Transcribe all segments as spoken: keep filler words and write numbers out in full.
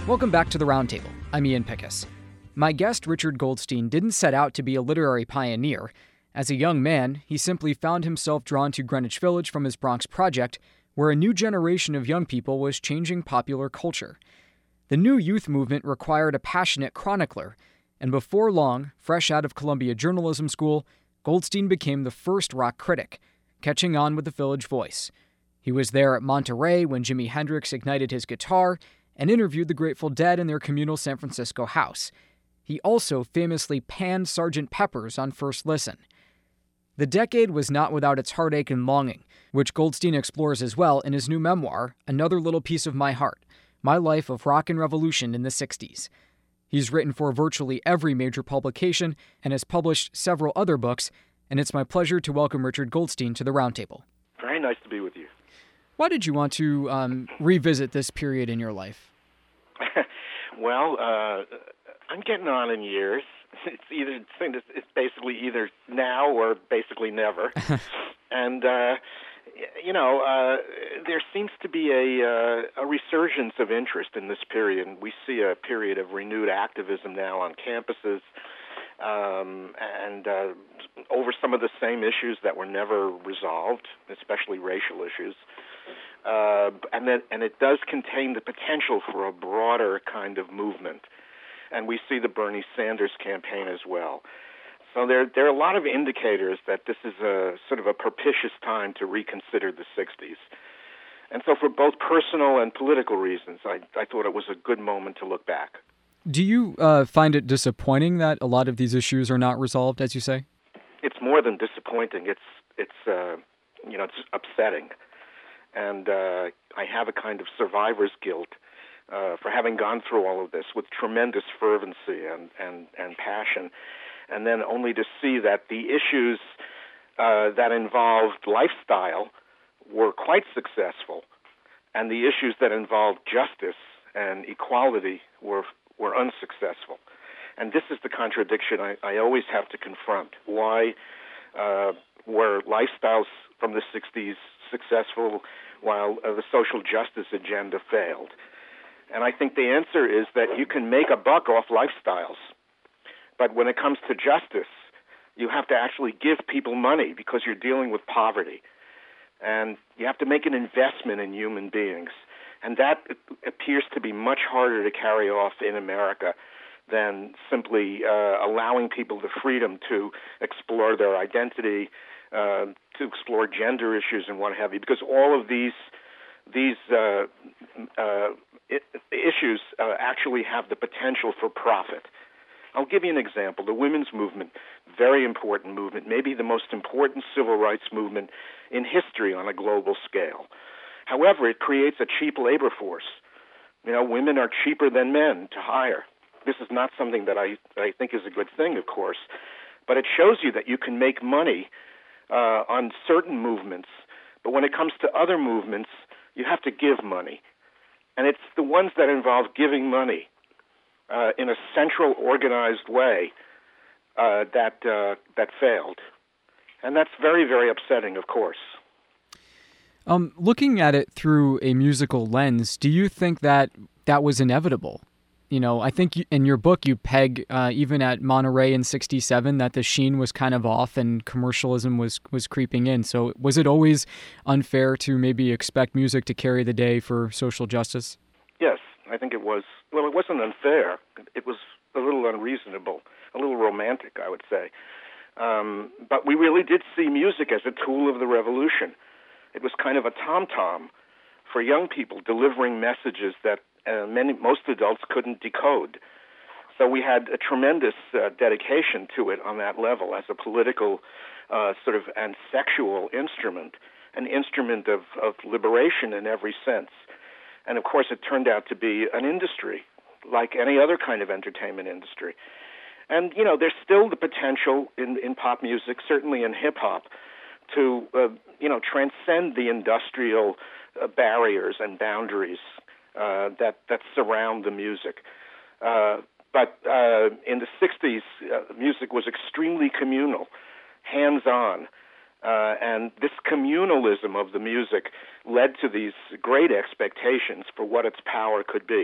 Welcome back to the Roundtable. I'm Ian Pickus. My guest, Richard Goldstein, didn't set out to be a literary pioneer. As a young man, he simply found himself drawn to Greenwich Village from his Bronx project, where a new generation of young people was changing popular culture. The new youth movement required a passionate chronicler, and before long, fresh out of Columbia Journalism School, Goldstein became the first rock critic, catching on with the Village Voice. He was there at Monterey when Jimi Hendrix ignited his guitar and interviewed the Grateful Dead in their communal San Francisco house. He also famously panned Sergeant Pepper's on first listen. The decade was not without its heartache and longing, which Goldstein explores as well in his new memoir, Another Little Piece of My Heart, My Life of Rock and Revolution in the sixties. He's written for virtually every major publication and has published several other books, and it's my pleasure to welcome Richard Goldstein to the Roundtable. Very nice to be with you. Why did you want to um, revisit this period in your life? Well, uh, I'm getting on in years. It's either it's basically either now or basically never, and uh, you know uh, there seems to be a, uh, a resurgence of interest in this period. And we see a period of renewed activism now on campuses, um, and uh, over some of the same issues that were never resolved, especially racial issues. Uh, and then, and it does contain the potential for a broader kind of movement. And we see the Bernie Sanders campaign as well. So there, there are a lot of indicators that this is a sort of a propitious time to reconsider the sixties. And so for both personal and political reasons, I, I thought it was a good moment to look back. Do you uh, find it disappointing that a lot of these issues are not resolved, as you say? It's more than disappointing. It's, it's uh, you know, it's upsetting. And uh, I have a kind of survivor's guilt uh, for having gone through all of this with tremendous fervency and, and, and passion, and then only to see that the issues uh, that involved lifestyle were quite successful, and the issues that involved justice and equality were were unsuccessful. And this is the contradiction I, I always have to confront. Why uh, were lifestyles from the sixties successful while uh, the social justice agenda failed? And I think the answer is that you can make a buck off lifestyles, but when it comes to justice, you have to actually give people money because you're dealing with poverty. And you have to make an investment in human beings. And that appears to be much harder to carry off in America than simply uh, allowing people the freedom to explore their identity, uh, to explore gender issues and what have you, because all of these these uh, uh, it, issues uh, actually have the potential for profit. I'll give you an example. The women's movement, very important movement, maybe the most important civil rights movement in history on a global scale. However, it creates a cheap labor force. You know, women are cheaper than men to hire. This is not something that I, I think is a good thing, of course, but it shows you that you can make money uh, on certain movements, but when it comes to other movements, you have to give money. And it's the ones that involve giving money uh, in a central, organized way uh, that uh, that failed. And that's very, very upsetting, of course. Um, looking at it through a musical lens, do you think that that was inevitable? You know, I think you, in your book you peg, uh, even at Monterey in sixty-seven, that the sheen was kind of off and commercialism was, was creeping in. So was it always unfair to maybe expect music to carry the day for social justice? Yes, I think it was. Well, it wasn't unfair. It was a little unreasonable, a little romantic, I would say. Um, but we really did see music as a tool of the revolution. It was kind of a tom-tom for young people delivering messages that uh, many, most adults couldn't decode. So we had a tremendous uh, dedication to it on that level as a political uh, sort of and sexual instrument, an instrument of, of liberation in every sense. And of course, it turned out to be an industry like any other kind of entertainment industry. And, you know, there's still the potential in, in pop music, certainly in hip-hop, to, uh, you know, transcend the industrial uh, barriers and boundaries uh, that, that surround the music. Uh, but uh, in the sixties, uh, music was extremely communal, hands-on. Uh, and this communalism of the music led to these great expectations for what its power could be.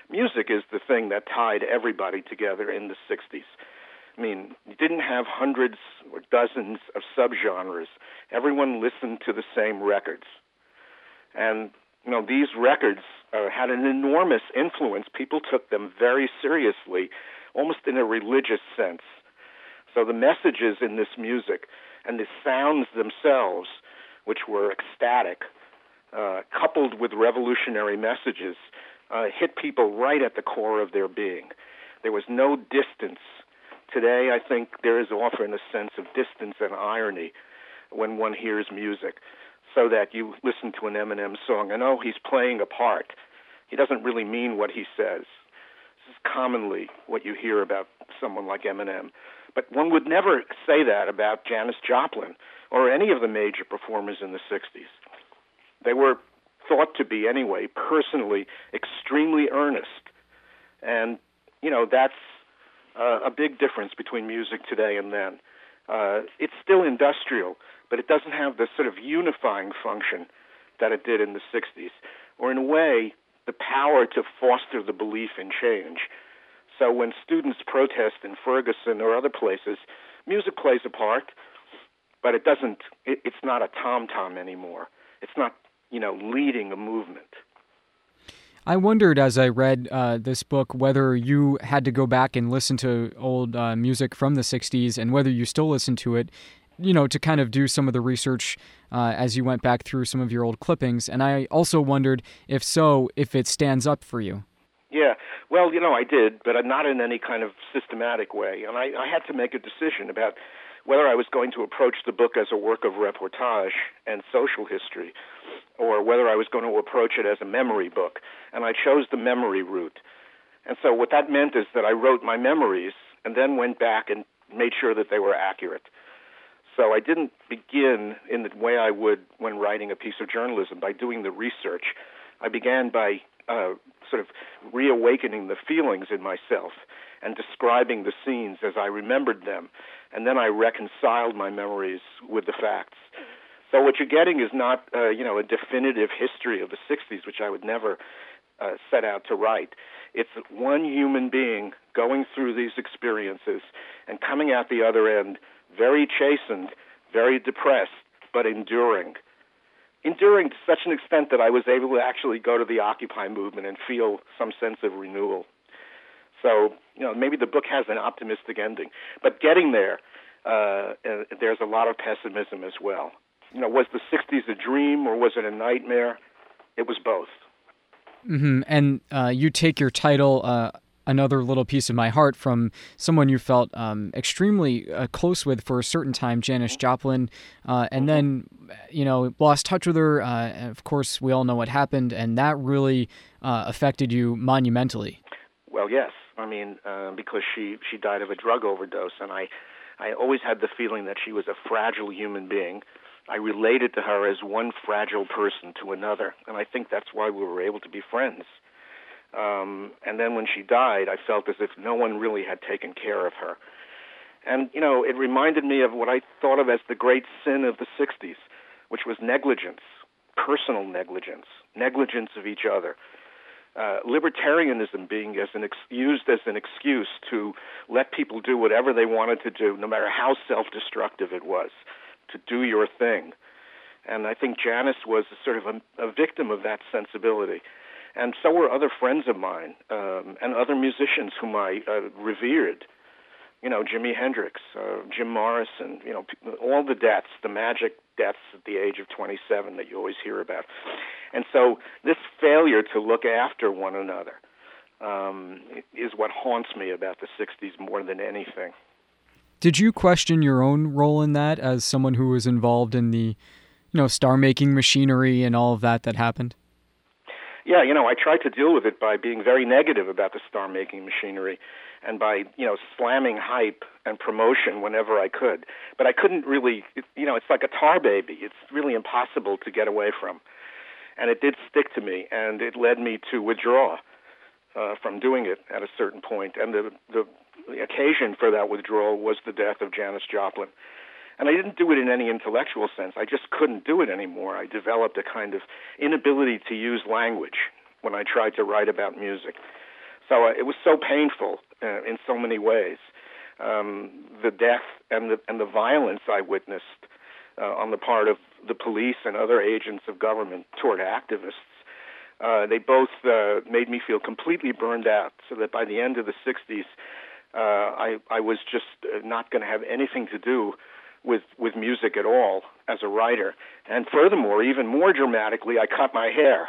music is the thing that tied everybody together in the sixties. I mean, you didn't have hundreds or dozens of subgenres. Everyone listened to the same records. And, you know, these records uh, had an enormous influence. People took them very seriously, almost in a religious sense. So the messages in this music and the sounds themselves, which were ecstatic, uh, coupled with revolutionary messages, uh, hit people right at the core of their being. There was no distance. Today, I think there is often a sense of distance and irony when one hears music, so that you listen to an Eminem song and, oh, he's playing a part. He doesn't really mean what he says. This is commonly what you hear about someone like Eminem. But one would never say that about Janis Joplin or any of the major performers in the sixties. They were thought to be, anyway, personally extremely earnest. And, you know, that's uh, a big difference between music today and then. Uh, it's still industrial, but it doesn't have the sort of unifying function that it did in the sixties, or in a way, the power to foster the belief in change. So when students protest in Ferguson or other places, music plays a part, but it doesn't, it, it's not a tom-tom anymore. It's not, you know, leading a movement. I wondered as I read uh, this book whether you had to go back and listen to old uh, music from the sixties and whether you still listen to it, you know, to kind of do some of the research uh, as you went back through some of your old clippings. And I also wondered, if so, if it stands up for you. Yeah, well, you know, I did, but not in any kind of systematic way. And I, I had to make a decision about whether I was going to approach the book as a work of reportage and social history, or whether I was going to approach it as a memory book. And I chose the memory route. And so what that meant is that I wrote my memories and then went back and made sure that they were accurate. So I didn't begin in the way I would when writing a piece of journalism, by doing the research. I began by uh, sort of reawakening the feelings in myself and describing the scenes as I remembered them. And then I reconciled my memories with the facts. So what you're getting is not, uh, you know, a definitive history of the sixties, which I would never uh, set out to write. It's one human being going through these experiences and coming out the other end very chastened, very depressed, but enduring. Enduring to such an extent that I was able to actually go to the Occupy movement and feel some sense of renewal. So, you know, maybe the book has an optimistic ending. But getting there, uh, there's a lot of pessimism as well. You know, was the sixties a dream or was it a nightmare? It was both. Mm-hmm. And uh, you take your title, uh, Another Little Piece of My Heart, from someone you felt um, extremely uh, close with for a certain time, Janis Joplin, uh, and then, you know, lost touch with her. Uh, and of course, we all know what happened, and that really uh, affected you monumentally. Well, yes. I mean, uh, because she, she died of a drug overdose, and I, I always had the feeling that she was a fragile human being. I related to her as one fragile person to another, and I think that's why we were able to be friends. Um, and then when she died, I felt as if no one really had taken care of her. And, you know, it reminded me of what I thought of as the great sin of the sixties, which was negligence, personal negligence, negligence of each other. Uh, libertarianism being as an ex- used as an excuse to let people do whatever they wanted to do, no matter how self-destructive it was, to do your thing. And I think Janis was a sort of a, a victim of that sensibility. And so were other friends of mine um, and other musicians whom I uh, revered. You know, Jimi Hendrix, uh, Jim Morrison, you know, all the deaths, the magic deaths at the age of twenty-seven that you always hear about. And so this failure to look after one another um, is what haunts me about the sixties more than anything. Did you question your own role in that as someone who was involved in the, you know, star-making machinery and all of that that happened? Yeah, you know, I tried to deal with it by being very negative about the star-making machinery and by, you know, slamming hype and promotion whenever I could. But I couldn't really, it, you know, it's like a tar baby. It's really impossible to get away from. And it did stick to me, and it led me to withdraw uh, from doing it at a certain point. And the, the, the occasion for that withdrawal was the death of Janis Joplin. And I didn't do it in any intellectual sense. I just couldn't do it anymore. I developed a kind of inability to use language when I tried to write about music. So uh, it was so painful uh, in so many ways. Um, the death and the and the violence I witnessed uh, on the part of the police and other agents of government toward activists, uh, they both uh, made me feel completely burned out. So that by the end of the sixties, uh, I I was just not going to have anything to do with with music at all as a writer. And furthermore, even more dramatically, I cut my hair.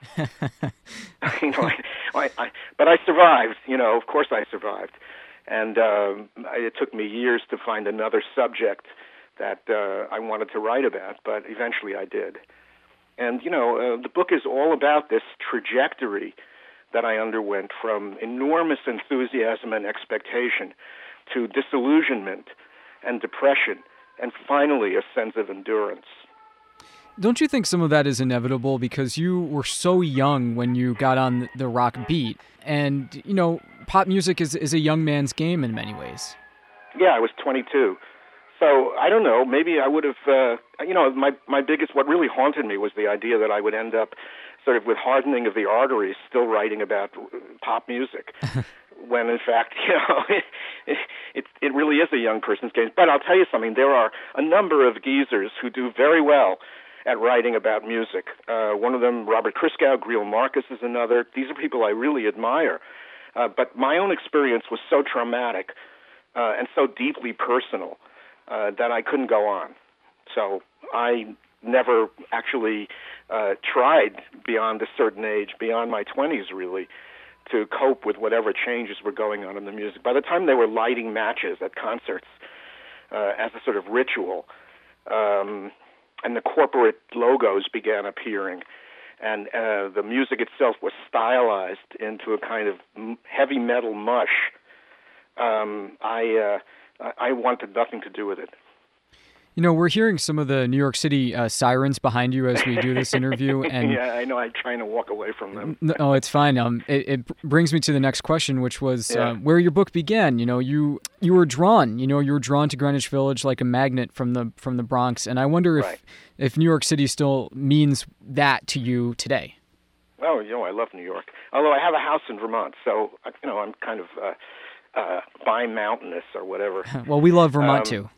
you know, I, I, I, but I survived. You know, of course I survived. And uh, it took me years to find another subject that uh, I wanted to write about, but eventually I did. And, you know, uh, the book is all about this trajectory that I underwent from enormous enthusiasm and expectation to disillusionment and depression and finally a sense of endurance. Don't you think some of that is inevitable because you were so young when you got on the rock beat? And, you know, pop music is, is a young man's game in many ways. Yeah, I was twenty-two. So, I don't know, maybe I would have, uh, you know, my, my biggest, what really haunted me was the idea that I would end up sort of with hardening of the arteries still writing about pop music. When, in fact, you know, it, it, it really is a young person's game. But I'll tell you something, there are a number of geezers who do very well at writing about music. Uh, one of them, Robert Christgau, Greil Marcus is another. These are people I really admire. Uh, but my own experience was so traumatic uh, and so deeply personal uh, that I couldn't go on. So I never actually uh, tried beyond a certain age, beyond my twenties really, to cope with whatever changes were going on in the music. By the time they were lighting matches at concerts uh, as a sort of ritual, um, and the corporate logos began appearing, and uh, the music itself was stylized into a kind of heavy metal mush, um, I uh, I wanted nothing to do with it. You know, we're hearing some of the New York City uh, sirens behind you as we do this interview. And yeah, I know. I'm trying to walk away from them. No, it's fine. Um, it, it brings me to the next question, which was yeah. uh, where your book began. You know, you you were drawn. You know, you were drawn to Greenwich Village like a magnet from the from the Bronx. And I wonder if, right. if New York City still means that to you today. Oh, you know, I love New York. Although I have a house in Vermont, so you know, I'm kind of uh, uh, bi-mountainous or whatever. Well, we love Vermont um, too.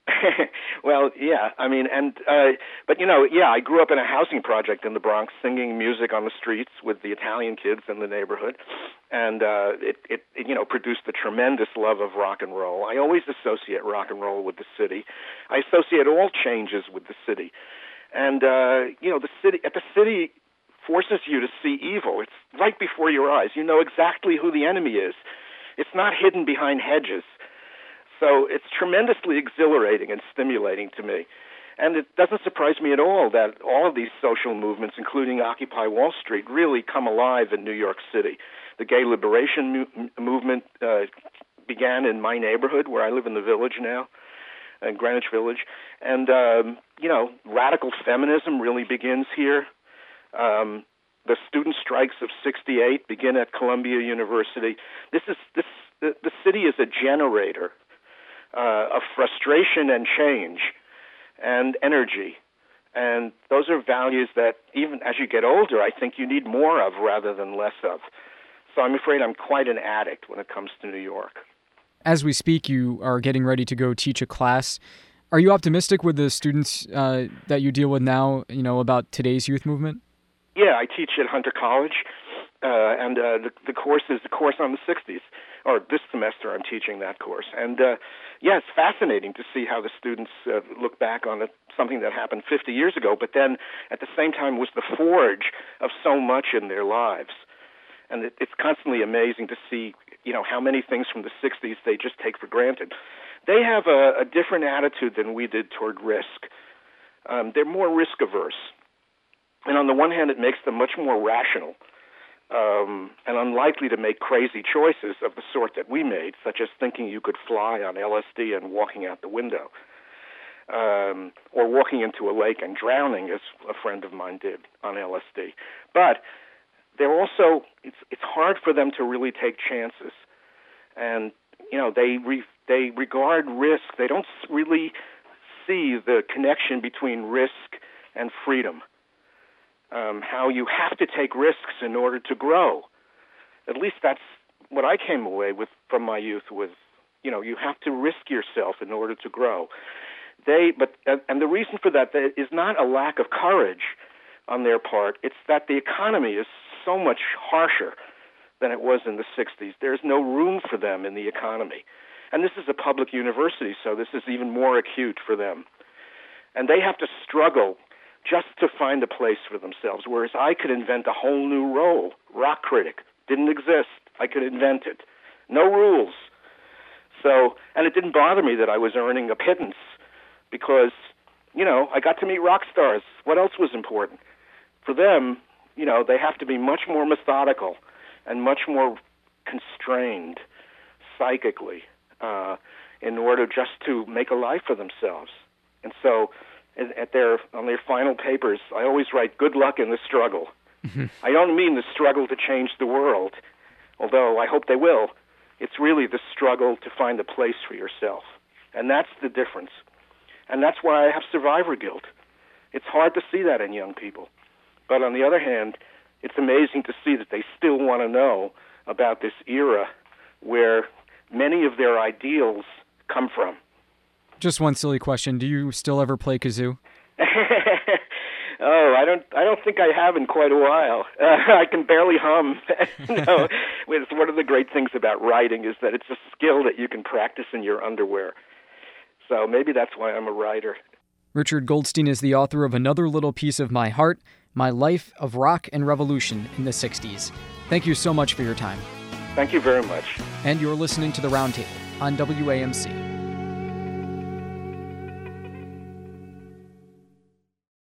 Well, yeah, I mean, and, uh, but you know, yeah, I grew up in a housing project in the Bronx, singing music on the streets with the Italian kids in the neighborhood, and uh, it, it, it, you know, produced a tremendous love of rock and roll. I always associate rock and roll with the city. I associate all changes with the city, and, uh, you know, the city, at the city forces you to see evil. It's right before your eyes. You know exactly who the enemy is. It's not hidden behind hedges. So it's tremendously exhilarating and stimulating to me. And it doesn't surprise me at all that all of these social movements, including Occupy Wall Street, really come alive in New York City. The gay liberation mu- movement uh, began in my neighborhood, where I live in the Village now, in Greenwich Village. And, um, you know, radical feminism really begins here. Um, the student strikes of sixty-eight begin at Columbia University. This is this the, the city is a generator Uh, of frustration and change and energy. And those are values that even as you get older, I think you need more of rather than less of. So I'm afraid I'm quite an addict when it comes to New York. As we speak, you are getting ready to go teach a class. Are you optimistic with the students uh, that you deal with now, you know, about today's youth movement? Yeah, I teach at Hunter College, uh, and uh, the, the course is the course on the sixties. Or this semester I'm teaching that course. And, uh, yeah, it's fascinating to see how the students uh, look back on it, something that happened fifty years ago, but then at the same time was the forge of so much in their lives. And it, it's constantly amazing to see, you know, how many things from the sixties they just take for granted. They have a, a different attitude than we did toward risk. Um, they're more risk-averse. And on the one hand, it makes them much more rational. Um, and unlikely to make crazy choices of the sort that we made, such as thinking you could fly on L S D and walking out the window, um, or walking into a lake and drowning, as a friend of mine did on L S D. But they're also, it's it's hard for them to really take chances, and you know they re, they regard risk. They don't really see the connection between risk and freedom. Um, how you have to take risks in order to grow. At least that's what I came away with from my youth with. You know, you have to risk yourself in order to grow. They, but and the reason for that is not a lack of courage on their part. It's that the economy is so much harsher than it was in the sixties. There's no room for them in the economy. And this is a public university, so this is even more acute for them. And they have to struggle just to find a place for themselves, whereas I could invent a whole new role. Rock critic didn't exist. I could invent it. No rules. So, and it didn't bother me that I was earning a pittance because, you know, I got to meet rock stars. What else was important? For them, you know, they have to be much more methodical and much more constrained psychically uh, in order just to make a life for themselves. And so at their on their final papers, I always write, good luck in the struggle. Mm-hmm. I don't mean the struggle to change the world, although I hope they will. It's really the struggle to find a place for yourself. And that's the difference. And that's why I have survivor guilt. It's hard to see that in young people. But on the other hand, it's amazing to see that they still want to know about this era where many of their ideals come from. Just one silly question. Do you still ever play kazoo? Oh, I don't. I don't think I have in quite a while. Uh, I can barely hum. No, it's one of the great things about writing is that it's a skill that you can practice in your underwear. So maybe that's why I'm a writer. Richard Goldstein is the author of Another Little Piece of My Heart, My Life of Rock and Revolution in the sixties. Thank you so much for your time. Thank you very much. And you're listening to The Roundtable on W A M C.